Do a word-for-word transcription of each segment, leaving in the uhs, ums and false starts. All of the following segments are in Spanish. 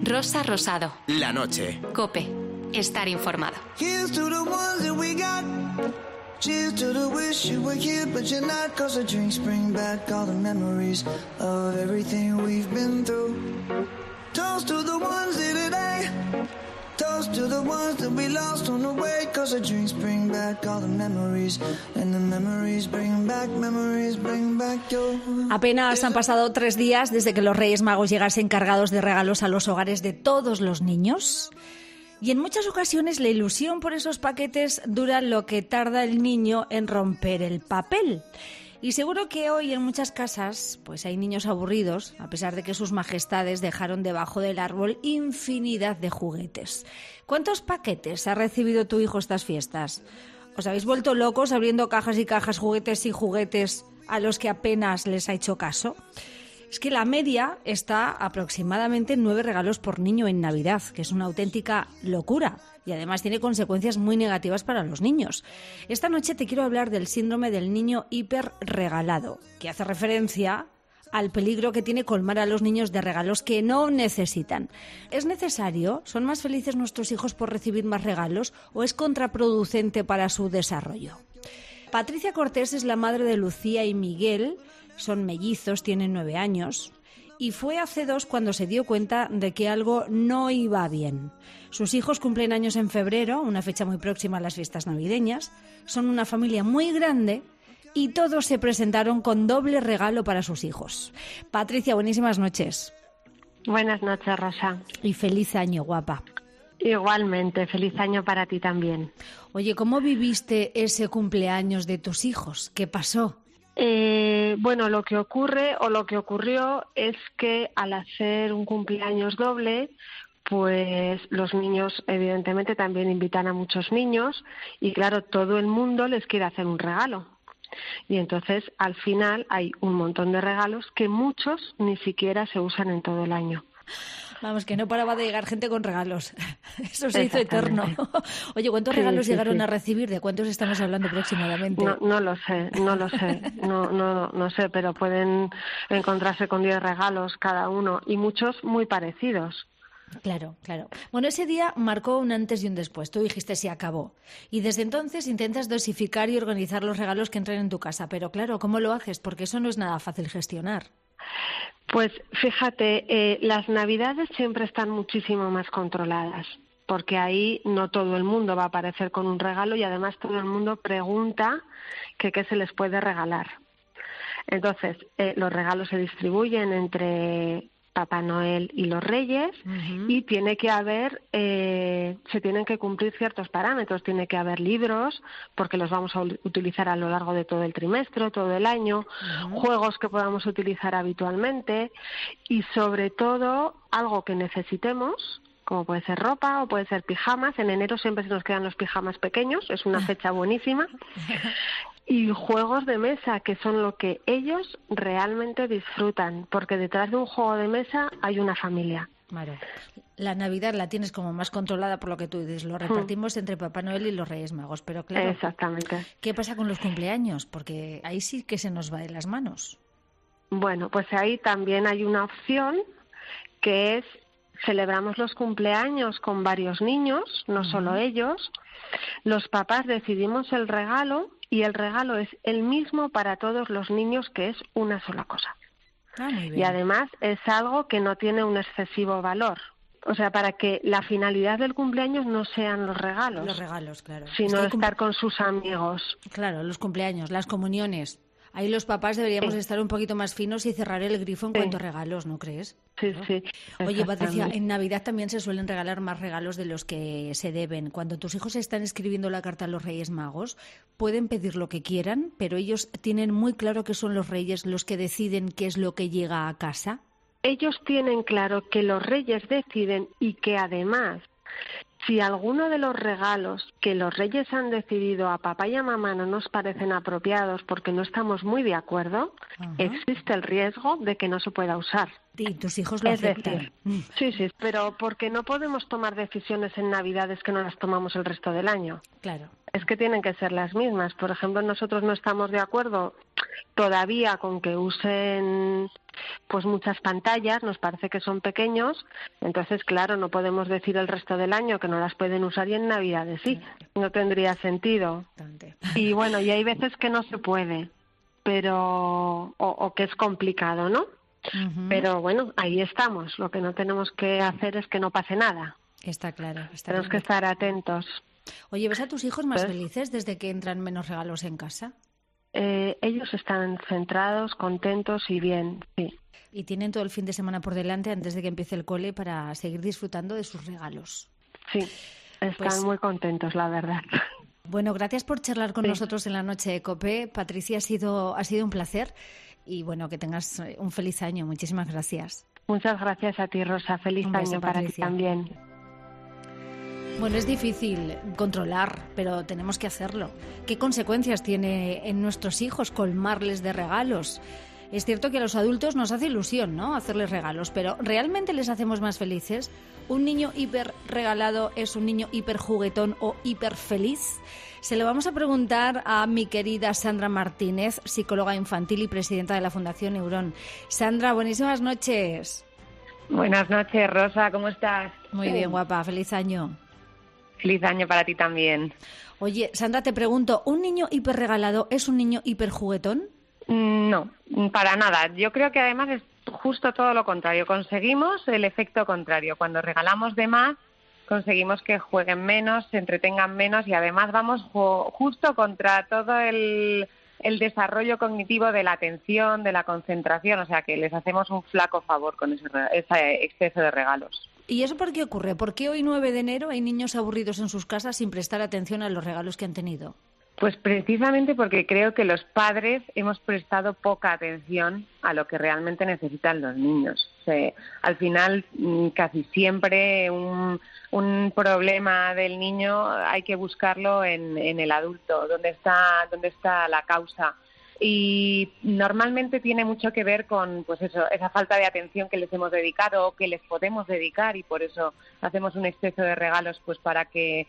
Rosa Rosado. La noche. COPE. Estar informado. Cheers to the wish you were here, but you're not. Cause the drinks bring back all the memories of everything we've been through. Toast to the ones here today. Toast to the ones that we lost on the way. Cause the drinks bring back all the memories. And the memories bring back, memories bring back your... Apenas han pasado tres días desde que los Reyes Magos llegasen cargados de regalos a los hogares de todos los niños. Y en muchas ocasiones la ilusión por esos paquetes dura lo que tarda el niño en romper el papel. Y seguro que hoy en muchas casas pues hay niños aburridos, a pesar de que sus majestades dejaron debajo del árbol infinidad de juguetes. ¿Cuántos paquetes ha recibido tu hijo estas fiestas? ¿Os habéis vuelto locos abriendo cajas y cajas, juguetes y juguetes a los que apenas les ha hecho caso? Es que la media está aproximadamente en nueve regalos por niño en Navidad, que es una auténtica locura y además tiene consecuencias muy negativas para los niños. Esta noche te quiero hablar del síndrome del niño hiperregalado, que hace referencia al peligro que tiene colmar a los niños de regalos que no necesitan. ¿Es necesario? ¿Son más felices nuestros hijos por recibir más regalos o es contraproducente para su desarrollo? Patricia Cortés es la madre de Lucía y Miguel. Son mellizos, tienen nueve años, y fue hace dos cuando se dio cuenta de que algo no iba bien. Sus hijos cumplen años en febrero, una fecha muy próxima a las fiestas navideñas, son una familia muy grande y todos se presentaron con doble regalo para sus hijos. Patricia, buenísimas noches. Buenas noches, Rosa. Y feliz año, guapa. Igualmente, feliz año para ti también. Oye, ¿cómo viviste ese cumpleaños de tus hijos? ¿Qué pasó? Eh, bueno, lo que ocurre o lo que ocurrió es que al hacer un cumpleaños doble, pues los niños evidentemente también invitan a muchos niños y claro, todo el mundo les quiere hacer un regalo. Y entonces al final hay un montón de regalos que muchos ni siquiera se usan en todo el año. Vamos, que no paraba de llegar gente con regalos. Eso se hizo eterno. Oye, ¿cuántos sí, regalos sí, llegaron sí. a recibir? ¿De cuántos estamos hablando aproximadamente? No, no lo sé, no lo sé, no, no, no sé, pero pueden encontrarse con diez regalos cada uno y muchos muy parecidos. Claro, claro. Bueno, ese día marcó un antes y un después. Tú dijiste se acabó. Y desde entonces intentas dosificar y organizar los regalos que entran en tu casa. Pero claro, ¿cómo lo haces? Porque eso no es nada fácil gestionar. Pues fíjate, eh, las Navidades siempre están muchísimo más controladas, porque ahí no todo el mundo va a aparecer con un regalo y además todo el mundo pregunta que qué se les puede regalar. Entonces, eh, los regalos se distribuyen entre Papá Noel y los Reyes uh-huh. y tiene que haber, eh, se tienen que cumplir ciertos parámetros, tiene que haber libros porque los vamos a utilizar a lo largo de todo el trimestre, todo el año, uh-huh. juegos que podamos utilizar habitualmente y sobre todo algo que necesitemos, como puede ser ropa o puede ser pijamas. En enero siempre se nos quedan los pijamas pequeños, es una fecha buenísima. Y juegos de mesa, que son lo que ellos realmente disfrutan, porque detrás de un juego de mesa hay una familia. Claro. La Navidad la tienes como más controlada por lo que tú dices, lo repartimos mm. entre Papá Noel y los Reyes Magos, pero claro, exactamente. ¿Qué pasa con los cumpleaños? Porque ahí sí que se nos va de las manos. Bueno, pues ahí también hay una opción que es celebramos los cumpleaños con varios niños, no uh-huh. solo ellos. Los papás decidimos el regalo y el regalo es el mismo para todos los niños, que es una sola cosa. Ah, muy bien. Y además es algo que no tiene un excesivo valor. O sea, para que la finalidad del cumpleaños no sean los regalos. Los regalos, claro. Sino es que estar cum... con sus amigos. Claro, los cumpleaños, las comuniones. Ahí los papás deberíamos sí. estar un poquito más finos y cerrar el grifo en sí. cuanto a regalos, ¿no crees? Sí, ¿no? sí. Oye, Patricia, en Navidad también se suelen regalar más regalos de los que se deben. Cuando tus hijos están escribiendo la carta a los Reyes Magos, pueden pedir lo que quieran, pero ellos tienen muy claro que son los Reyes los que deciden qué es lo que llega a casa. Ellos tienen claro que los Reyes deciden y que además, si alguno de los regalos que los Reyes han decidido a papá y a mamá no nos parecen apropiados porque no estamos muy de acuerdo, uh-huh. existe el riesgo de que no se pueda usar. Y tus hijos lo es aceptan. Decir, sí, sí, pero porque no podemos tomar decisiones en Navidades que no las tomamos el resto del año. Claro. Es que tienen que ser las mismas. Por ejemplo, nosotros no estamos de acuerdo todavía con que usen pues muchas pantallas, nos parece que son pequeños, entonces claro, no podemos decir el resto del año que no las pueden usar y en Navidades sí, no tendría sentido. Y bueno, y hay veces que no se puede, pero o, o que es complicado, ¿no? Uh-huh. Pero bueno, ahí estamos, lo que no tenemos que hacer es que no pase nada. Está claro. Está tenemos claro. que estar atentos. Oye, ¿ves a tus hijos más ¿Ves? felices desde que entran menos regalos en casa? Eh, ellos están centrados, contentos y bien, sí. Y tienen todo el fin de semana por delante antes de que empiece el cole para seguir disfrutando de sus regalos. Sí, están pues, muy contentos, la verdad. Bueno, gracias por charlar con sí. nosotros en la noche de COPE. Patricia, ha sido, ha sido un placer y bueno, que tengas un feliz año. Muchísimas gracias. Muchas gracias a ti, Rosa. Feliz un beso, año para Patricia. Ti también. Bueno, es difícil controlar, pero tenemos que hacerlo. ¿Qué consecuencias tiene en nuestros hijos colmarles de regalos? Es cierto que a los adultos nos hace ilusión, ¿no?, hacerles regalos, pero ¿realmente les hacemos más felices? ¿Un niño hiper regalado es un niño hiper juguetón o hiper feliz? Se lo vamos a preguntar a mi querida Sandra Martínez, psicóloga infantil y presidenta de la Fundación Neurón. Sandra, buenísimas noches. Buenas noches, Rosa, ¿cómo estás? Muy bien, guapa, feliz año. Feliz año para ti también. Oye, Sandra, te pregunto, ¿un niño hiper regalado es un niño hiper juguetón? No, para nada. Yo creo que además es justo todo lo contrario. Conseguimos el efecto contrario. Cuando regalamos de más, conseguimos que jueguen menos, se entretengan menos y además vamos ju- justo contra todo el, el desarrollo cognitivo de la atención, de la concentración. O sea que les hacemos un flaco favor con ese, ese exceso de regalos. ¿Y eso por qué ocurre? ¿Por qué hoy nueve de enero hay niños aburridos en sus casas sin prestar atención a los regalos que han tenido? Pues precisamente porque creo que los padres hemos prestado poca atención a lo que realmente necesitan los niños. O sea, al final, casi siempre un, un problema del niño hay que buscarlo en, en el adulto, donde está, donde está la causa. Y normalmente tiene mucho que ver con pues eso, esa falta de atención que les hemos dedicado o que les podemos dedicar y por eso hacemos un exceso de regalos pues para que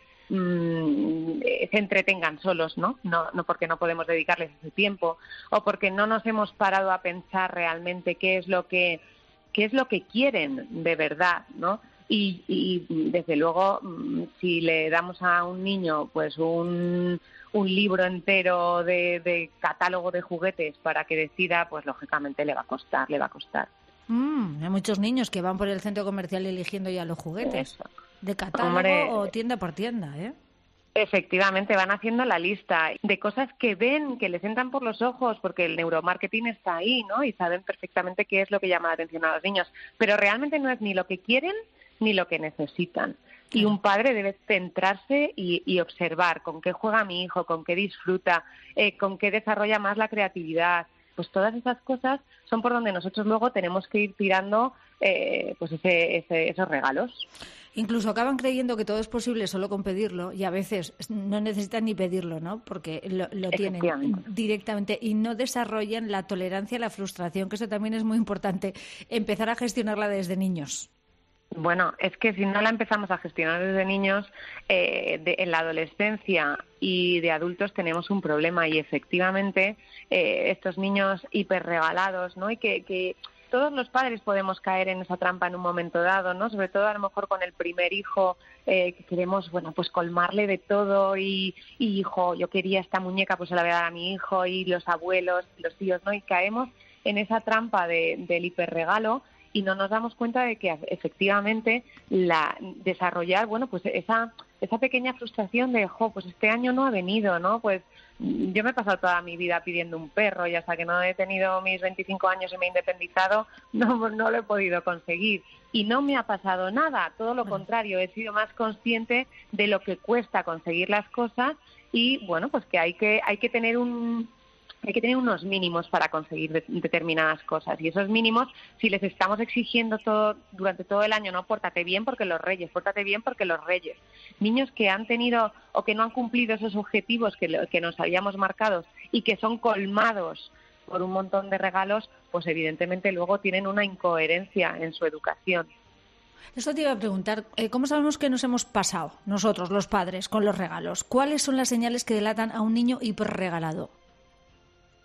mmm, se entretengan solos, ¿no? No, no porque no podemos dedicarles ese tiempo o porque no nos hemos parado a pensar realmente qué es lo que qué es lo que quieren de verdad, ¿no? Y, y desde luego, si le damos a un niño pues un, un libro entero de, de catálogo de juguetes para que decida, pues lógicamente le va a costar, le va a costar. Mm, hay muchos niños que van por el centro comercial eligiendo ya los juguetes, Eso. de catálogo Hombre, o tienda por tienda, ¿eh? Efectivamente, van haciendo la lista de cosas que ven, que les entran por los ojos, porque el neuromarketing está ahí, ¿no? Y saben perfectamente qué es lo que llama la atención a los niños. Pero realmente no es ni lo que quieren ni lo que necesitan. Y un padre debe centrarse y, y observar con qué juega mi hijo, con qué disfruta, eh, con qué desarrolla más la creatividad. Pues todas esas cosas son por donde nosotros luego tenemos que ir tirando eh, pues ese, ese, esos regalos. Incluso acaban creyendo que todo es posible solo con pedirlo y a veces no necesitan ni pedirlo, ¿no? Porque lo, lo tienen directamente y no desarrollan la tolerancia a la frustración, que eso también es muy importante, empezar a gestionarla desde niños. Bueno, es que si no la empezamos a gestionar desde niños, eh, de, en la adolescencia y de adultos tenemos un problema y efectivamente eh, estos niños hiperregalados, ¿no? Y que, que todos los padres podemos caer en esa trampa en un momento dado, ¿no? Sobre todo a lo mejor con el primer hijo eh, que queremos, bueno, pues colmarle de todo y, y hijo, yo quería esta muñeca, pues se la voy a dar a mi hijo y los abuelos, los tíos, ¿no? Y caemos en esa trampa de, del hiperregalo. Y no nos damos cuenta de que efectivamente la desarrollar, bueno, pues esa esa pequeña frustración de, jo, pues este año no ha venido, ¿no? Pues yo me he pasado toda mi vida pidiendo un perro y hasta que no he tenido mis veinticinco años y me he independizado, no, no lo he podido conseguir. Y no me ha pasado nada, todo lo contrario, he sido más consciente de lo que cuesta conseguir las cosas y, bueno, pues que hay que hay que tener un... Hay que tener unos mínimos para conseguir de, determinadas cosas y esos mínimos, si les estamos exigiendo todo durante todo el año, no, pórtate bien porque los reyes, pórtate bien porque los reyes. Niños que han tenido o que no han cumplido esos objetivos que, que nos habíamos marcado y que son colmados por un montón de regalos, pues evidentemente luego tienen una incoherencia en su educación. Esto te iba a preguntar, ¿cómo sabemos que nos hemos pasado nosotros, los padres, con los regalos? ¿Cuáles son las señales que delatan a un niño hiperregalado?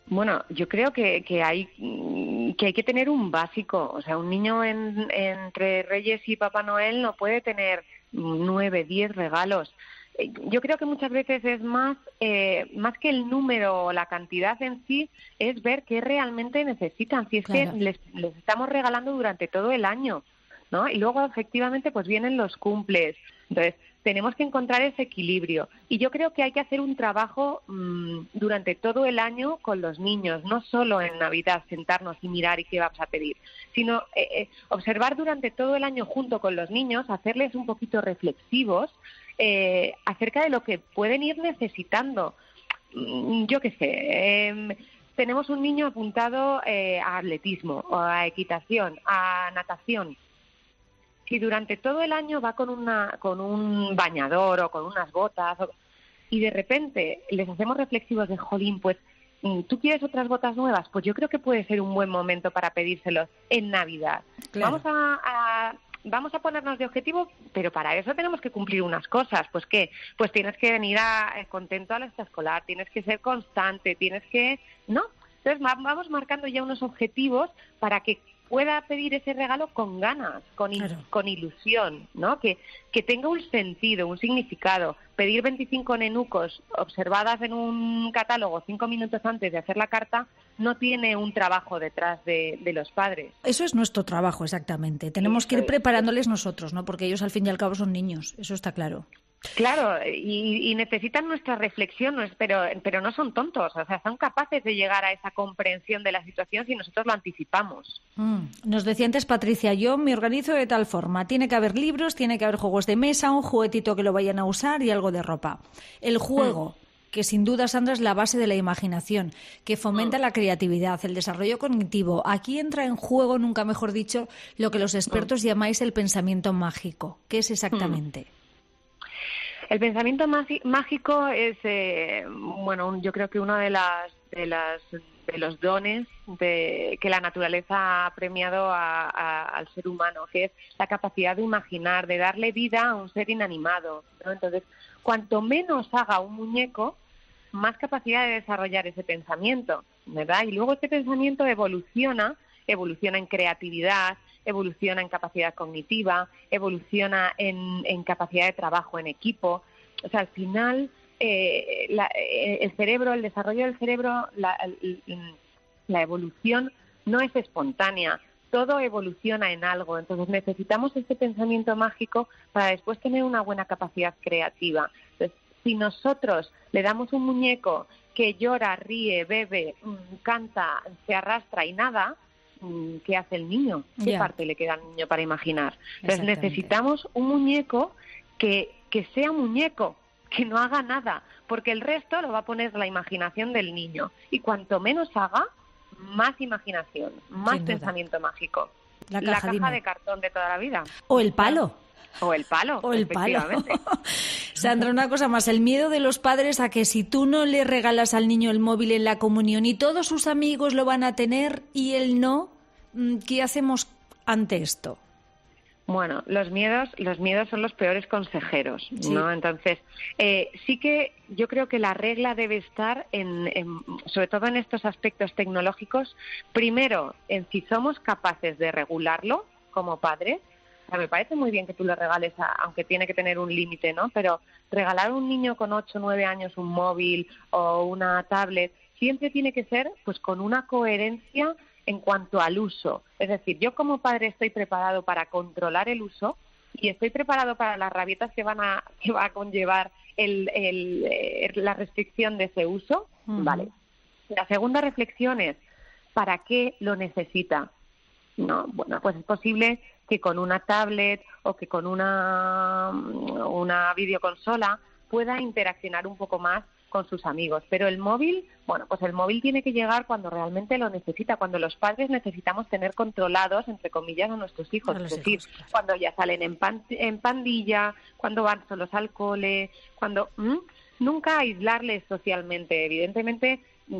Bueno, yo creo que, que hay que hay que tener un básico. O sea, un niño en, entre Reyes y Papá Noel no puede tener nueve, diez regalos. Yo creo que muchas veces es más eh, más que el número o la cantidad en sí, es ver qué realmente necesitan. Si es claro. que les, les estamos regalando durante todo el año, ¿no? Y luego, efectivamente, pues vienen los cumples. Entonces, tenemos que encontrar ese equilibrio. Y yo creo que hay que hacer un trabajo mmm, durante todo el año con los niños, no solo en Navidad sentarnos y mirar y qué vamos a pedir, sino eh, eh, observar durante todo el año junto con los niños, hacerles un poquito reflexivos eh, acerca de lo que pueden ir necesitando. Mm, yo qué sé, eh, tenemos un niño apuntado eh, a atletismo, o a equitación, a natación. Si durante todo el año va con una con un bañador o con unas botas o, y de repente les hacemos reflexivos de jolín, pues ¿tú quieres otras botas nuevas? Pues yo creo que puede ser un buen momento para pedírselos en Navidad. Claro. Vamos a, a vamos a ponernos de objetivo, pero para eso tenemos que cumplir unas cosas. Pues ¿qué? Pues tienes que venir a, a contento a la escolar, tienes que ser constante, tienes que, ¿no? Entonces vamos marcando ya unos objetivos para que pueda pedir ese regalo con ganas, con, claro. con ilusión, ¿no? Que, que tenga un sentido, un significado. Pedir veinticinco nenucos observadas en un catálogo cinco minutos antes de hacer la carta no tiene un trabajo detrás de, de los padres. Eso es nuestro trabajo, exactamente. Tenemos que ir preparándoles nosotros, ¿no? Porque ellos al fin y al cabo son niños, eso está claro. Claro, y, y necesitan nuestra reflexión, pero, pero no son tontos, o sea, son capaces de llegar a esa comprensión de la situación si nosotros lo anticipamos. Mm. Nos decía antes Patricia, yo me organizo de tal forma, tiene que haber libros, tiene que haber juegos de mesa, un juguetito que lo vayan a usar y algo de ropa. El juego, mm. que sin duda, Sandra, es la base de la imaginación, que fomenta mm. la creatividad, el desarrollo cognitivo. Aquí entra en juego, nunca mejor dicho, lo que los expertos mm. llamáis el pensamiento mágico. ¿Qué es exactamente? Mm. El pensamiento mágico es, eh, bueno, yo creo que uno de las de las de los dones de, que la naturaleza ha premiado a, a, al ser humano, que es la capacidad de imaginar, de darle vida a un ser inanimado, ¿no? Entonces, cuanto menos haga un muñeco, más capacidad de desarrollar ese pensamiento, ¿verdad? Y luego ese pensamiento evoluciona, evoluciona en creatividad, evoluciona en capacidad cognitiva, evoluciona en, en capacidad de trabajo en equipo. O sea, al final, eh, la, eh, el cerebro, el desarrollo del cerebro, la, la evolución no es espontánea. Todo evoluciona en algo. Entonces necesitamos este pensamiento mágico para después tener una buena capacidad creativa. Entonces, si nosotros le damos un muñeco que llora, ríe, bebe, canta, se arrastra y nada, ¿qué hace el niño? ¿Qué yeah. parte le queda al niño para imaginar? Entonces necesitamos un muñeco que, que sea muñeco, que no haga nada, porque el resto lo va a poner la imaginación del niño. Y cuanto menos haga, más imaginación, más Sin pensamiento duda. mágico. La caja, la caja de cartón de toda la vida. O el palo. O el palo, o el palo. Sandra, una cosa más, el miedo de los padres a que si tú no le regalas al niño el móvil en la comunión y todos sus amigos lo van a tener y él no, ¿qué hacemos ante esto? Bueno, los miedos, los miedos son los peores consejeros, sí. ¿no? Entonces, eh, sí que yo creo que la regla debe estar en, en, sobre todo en estos aspectos tecnológicos, primero en si somos capaces de regularlo como padres. O sea, me parece muy bien que tú le regales, a, aunque tiene que tener un límite, ¿no? Pero regalar a un niño con ocho o nueve años un móvil o una tablet siempre tiene que ser pues con una coherencia en cuanto al uso. Es decir, yo como padre estoy preparado para controlar el uso y estoy preparado para las rabietas que van a que va a conllevar el, el, eh, la restricción de ese uso. Uh-huh. Vale. La segunda reflexión es, ¿para qué lo necesita? No, bueno, pues es posible que con una tablet o que con una, una videoconsola pueda interaccionar un poco más con sus amigos. Pero el móvil, bueno, pues el móvil tiene que llegar cuando realmente lo necesita, cuando los padres necesitamos tener controlados, entre comillas, a nuestros hijos. Es decir, hijos, claro. cuando ya salen en, pan, en pandilla, cuando van solos al cole, cuando... ¿m? Nunca aislarles socialmente. Evidentemente,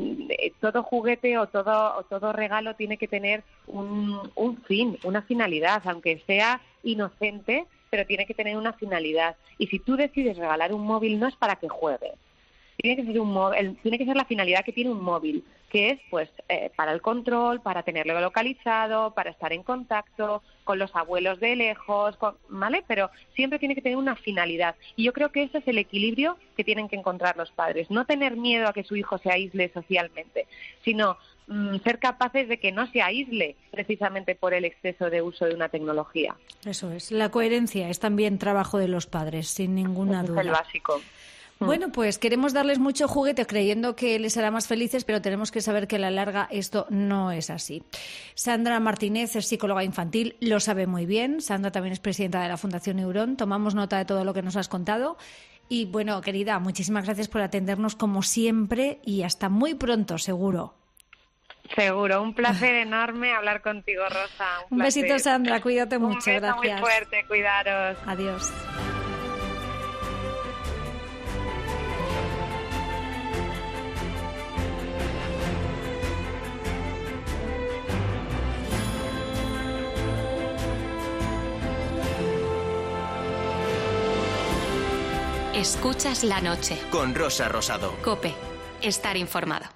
todo juguete o todo, o todo regalo tiene que tener un, un fin, una finalidad, aunque sea inocente, pero tiene que tener una finalidad. Y si tú decides regalar un móvil, no es para que juegue. tiene que ser un móvil, tiene que ser la finalidad que tiene un móvil, que es pues eh, para el control, para tenerlo localizado, para estar en contacto con los abuelos de lejos, con, ¿vale? Pero siempre tiene que tener una finalidad. Y yo creo que ese es el equilibrio que tienen que encontrar los padres. No tener miedo a que su hijo se aísle socialmente, sino mm, ser capaces de que no se aísle precisamente por el exceso de uso de una tecnología. Eso es. La coherencia es también trabajo de los padres, sin ninguna Ese duda. es el básico. Bueno, pues queremos darles mucho juguete creyendo que les hará más felices, pero tenemos que saber que a la larga esto no es así. Sandra Martínez es psicóloga infantil, lo sabe muy bien. Sandra también es presidenta de la Fundación Neurón. Tomamos nota de todo lo que nos has contado. Y bueno, querida, muchísimas gracias por atendernos como siempre y hasta muy pronto, seguro. Seguro, un placer enorme hablar contigo, Rosa. Un, un besito, Sandra, cuídate mucho, un beso gracias. muy fuerte, cuidaros. Adiós. Escuchas la noche. Con Rosa Rosado. COPE. Estar informado.